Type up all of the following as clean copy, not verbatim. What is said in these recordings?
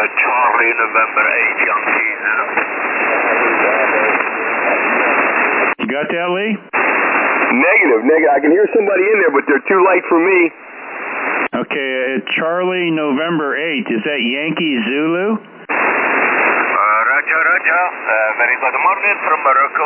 Charlie, November 8, Yankee Zulu. You got that, Lee? Negative. I can hear somebody in there, but they're too light for me. Okay, Charlie, November 8. Is that Yankee Zulu? Roger. Very good morning from Morocco.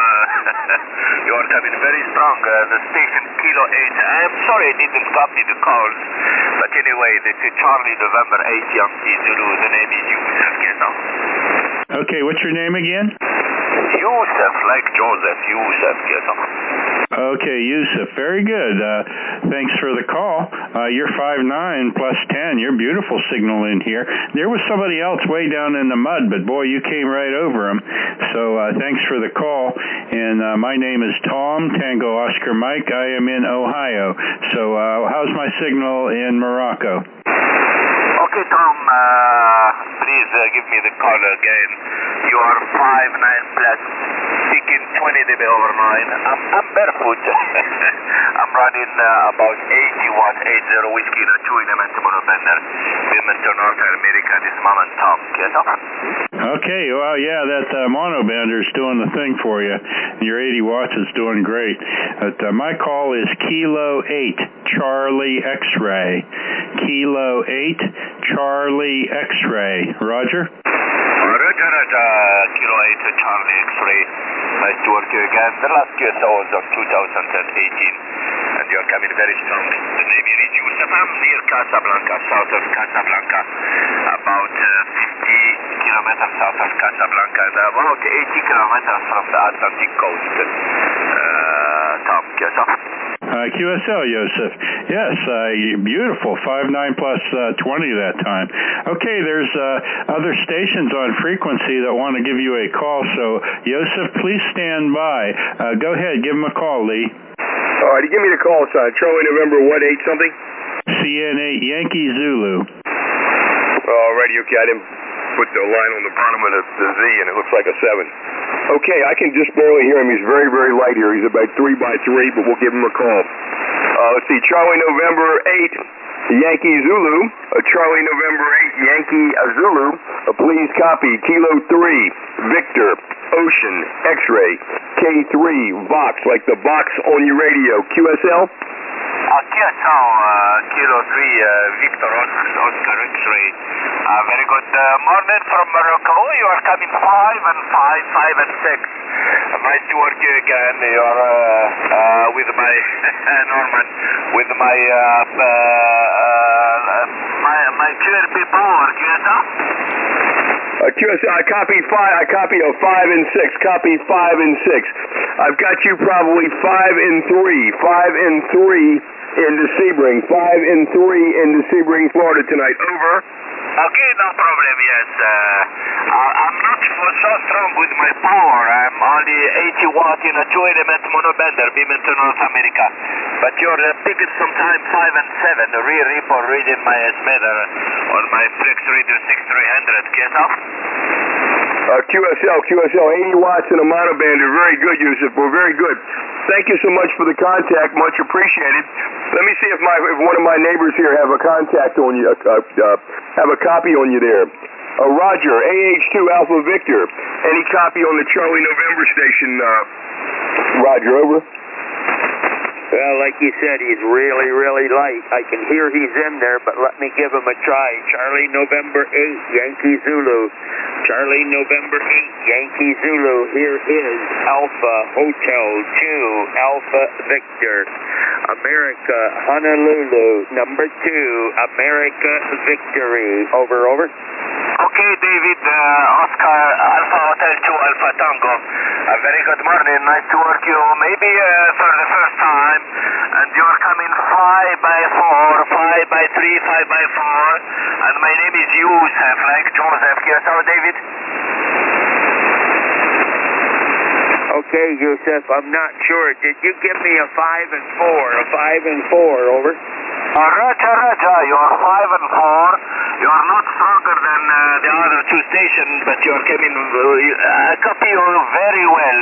You are coming very strong. The station Kilo 8. I'm sorry I didn't copy the calls. But anyway, this is Charlie, November 8, Yankee Zulu. The name is Yusuf, yes, sir. Okay, what's your name again? Yusuf, like Joseph, Yusuf, yes, sir. Okay, Yusuf, very good. Thanks for the call. You're 5'9" plus 10. You're beautiful signal in here. There was somebody else way down in the mud, but boy, you came right over him. So thanks for the call. And my name is Tom, Tango Oscar Mike. I am in Ohio. So how's my signal in Morocco? Okay, Tom, please give me the call again. You are 5'9" plus, speaking 20 dB over 9. I'm barefoot. I'm running about 80 watt, 80 whiskey in a 2 element monobender. Wilmington, North America, this Mom and Tom. Yes, sir? Okay, well, yeah, that monobender is doing the thing for you. Your 80 watts is doing great. But my call is Kilo 8, Charlie X-Ray. Kilo 8, Charlie X-Ray. Roger? Roger. Kilo 8, Charlie X-Ray. Nice to work you again. The last QSO was of 2018, and you're coming very strong. The name is Yusuf. I'm near Casablanca, south of Casablanca, about 50 kilometers south of Casablanca, and about 80 kilometers from the Atlantic coast. Tom, QSO? QSL, Yusuf. Yes, beautiful. 5'9" plus 20 that time. Okay, there's other stations on frequency that want to give you a call, so Yusuf, please stand by. Go ahead, give them a call, Lee. All right, give me the call sign. Charlie, November, what, 8 something? CN8, Yankee Zulu. Alrighty, okay, I didn't put the line on the bottom of the Z, and it looks like a 7. Okay, I can just barely hear him. He's very, very light here. He's about 3 by 3, but we'll give him a call. Let's see, Charlie, November 8, Yankee Zulu. Charlie, November 8, Yankee Zulu. Please copy Kilo 3, Victor, Ocean, X-Ray, K3, Vox, like the box on your radio. QSL? QSL, Kilo 3, Victor, Oscar, X-Ray. Very good morning from Morocco. You are coming 5 and 5 and 6. Nice to work you again. You are with my Norman, with my QRP power, QSL? QSL, I copy 5 and 6. Copy 5 and 6. I've got you probably 5 and 3. 5 and 3 into Sebring. 5 and 3 into Sebring, Florida tonight. Over. Okay, no problem, yes. I'm not so strong with my power. I'm only 80 watt in a 2 element monobender, Wilmington, North America. But you're picking sometime 5 and 7, rear report reading my estimator on my Flex Radio 6300. Get off? QSL, 80 watts in a monobender. Very good, Yusuf. We're very good. Thank you so much for the contact. Much appreciated. Let me see if one of my neighbors here have a contact on you, have a copy on you there. Roger, AH2 Alpha Victor. Any copy on the Charlie November station? Roger, over. Well, like you said, he's really, really light. I can hear he's in there, but let me give him a try. Charlie November 8, Yankee Zulu. Charlie November 8, Yankee Zulu. Here is Alpha Hotel 2, Alpha Victor. America, Honolulu, number 2, America Victory. Over. Okay, David, Oscar, Alpha Hotel 2, Alpha Tango. Very good morning, nice to work you. Maybe for the first time, and you're coming 5 by 4, 5 by 3, 5 by 4, and my name is Yusuf, like Joseph. Yes, how, David? Okay, Yusuf, I'm not sure. Did you give me a 5 and 4? A 5 and 4, over. Roger, you're 5 and 4. You are not stronger than the other 2 stations, but you are coming. I copy you very well,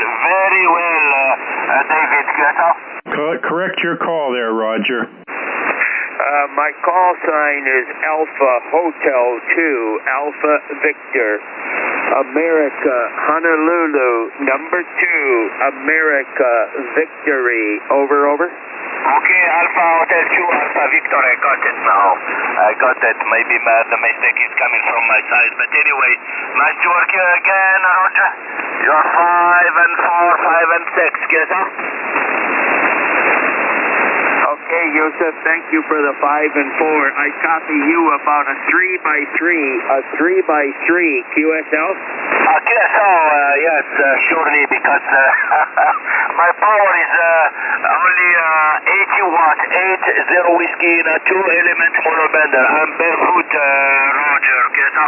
David. Yes, Correct your call there, Roger. My call sign is Alpha Hotel 2, Alpha Victor, America, Honolulu, number 2, America, Victory. Over, over. Okay, Alpha Hotel 2, Alpha Victor, I got it now. I got it. Maybe the mistake is coming from my side. But anyway, nice to work here again, Roger. You're 5 and 4, 5 and 6, yes, sir? Okay, Yusuf, thank you for the 5 and 4. I copy you about a 3x3 QSL. QSL, yes, surely, because my power is only 80 watt, 80 whiskey in a 2-element monobender. I'm barefoot, Roger, QSL.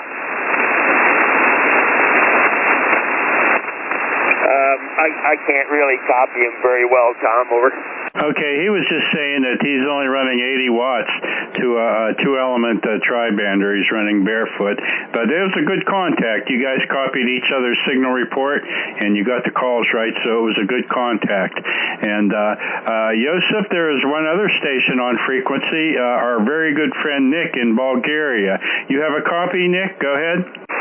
I can't really copy him very well, Tom, over. Okay, he was just saying that he's only running 80 watts to a 2-element tri-bander. He's running barefoot. But it was a good contact. You guys copied each other's signal report, and you got the calls right, so it was a good contact. And Yosef, there is one other station on frequency, our very good friend Nick in Bulgaria. You have a copy, Nick? Go ahead.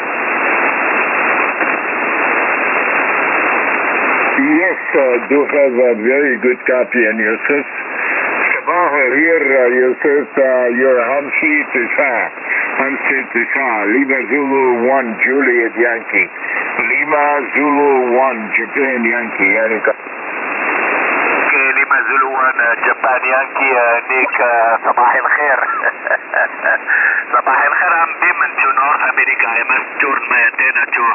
Yes, do have a very good copy, and Yusuf. Sabah here, Yusuf, your Hamsi Tisha, Lima Zulu 1, Juliet Yankee. Lima Zulu 1, Japan Yankee. Okay, Lima Zulu 1, Japan Yankee, Nick, Sabah al-Khair. Sabah al-Khair, I'm beaming to North America. I must turn my antenna to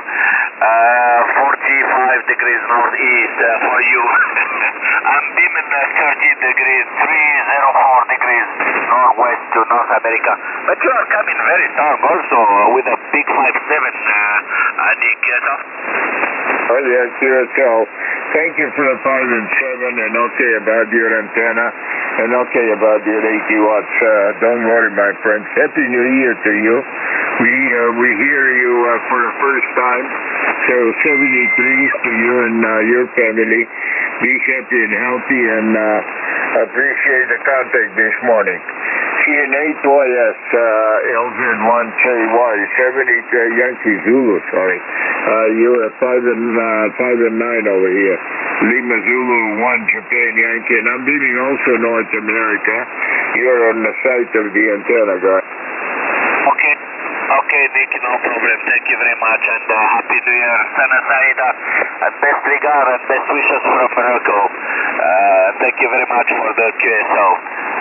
45 degrees northeast for you. I'm beaming 13 degrees, 304 degrees northwest to North America. But you are coming very strong also with a big 5.7, Nick, yes, sir? Oh, yes, QSL. Thank you for the 5 and 7, and okay about your antenna, and okay about your 80 watts. Don't worry, my friends. Happy New Year to you. We hear you for the first time. So 73s to you and your family. Be happy and healthy, and appreciate the contact this morning. CN8YS, LZ1KY, 78 Yankee Zulu, sorry. You are 5 and 9 over here. Lima Zulu 1, Japan Yankee, and I'm beaming also North America. You're on the site of the antenna, guy. Okay, Nick, no problem. Thank you very much, and Happy New Year. Sana Saida, and best regard and best wishes from Morocco. Thank you very much for the QSL.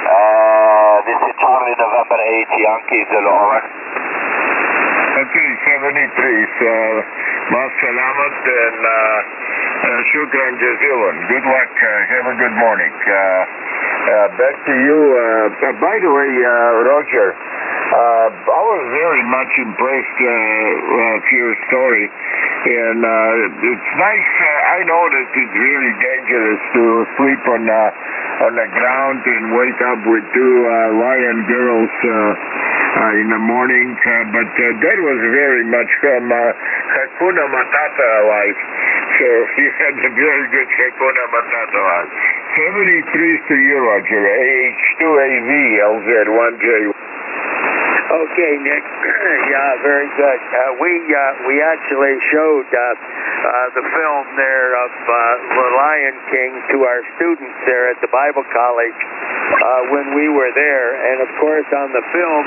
This is Charlie, November 8, Yankee Zulu, over. Okay, 73s. Mas salamat and shukran jazilan. Good luck. Have a good morning. Back to you. By the way, Roger, I was very much impressed with your story, and it's nice. I know that it's really dangerous to sleep on the ground and wake up with 2 lion girls in the morning, but that was very much from Hakuna Matata life. So you had a very good Hakuna Matata life. 73s to you, Roger. AH2AV LZ1J. Okay, Nick. Yeah, very good. We actually showed the film there of The Lion King to our students there at the Bible College when we were there, and of course on the film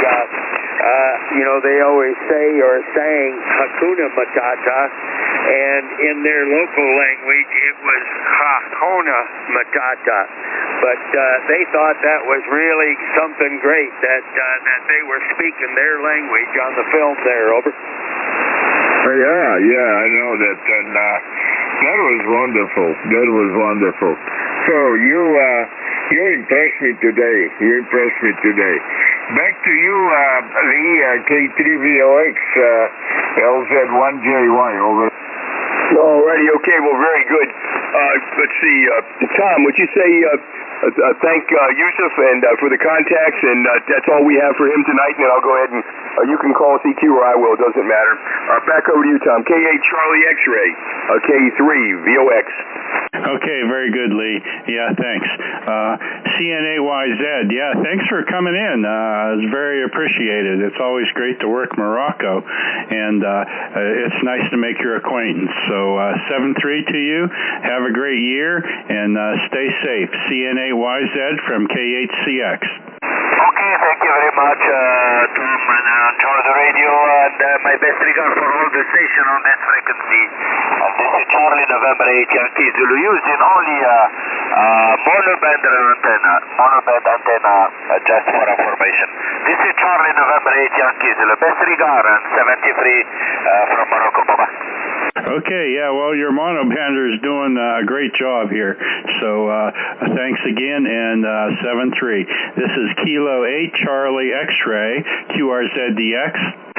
they always say or sang Hakuna Matata, and in their local language it was Hakuna Matata, but they thought that was really something great that they were speaking their language on the film there, over. Yeah, I know that, and that was wonderful. That was wonderful. So you impressed me today. Back to you, Lee, K3VOX, LZ1JY, over. Alrighty, okay, well, very good. Let's see, Tom, would you say thank Yusuf and for the contacts, and that's all we have for him tonight, and then I'll go ahead and you can call us EQ or I will, it doesn't matter. Back over to you, Tom. K8 Charlie X-Ray, K3 VOX. Okay, very good, Lee. Yeah, thanks. CNAYZ, yeah, thanks for coming in. It's very appreciated. It's always great to work Morocco, and it's nice to make your acquaintance. So 7-3 to you. Have a great year, and stay safe. CNAYZ from KHCX. Okay, thank you very much, Tom, and Charles Radio, and my best regard for all the station on this frequency. And this is Charlie, November 8, Yankee Zulu, using only monoband antenna, just for information. This is Charlie, November 8, Yankee Zulu. Best regard, and 73 from Morocco. Bye-bye. Okay, yeah, well, your monobander is doing a great job here. So thanks again, and 7-3. This is Kilo 8 Charlie X-Ray, QRZDX.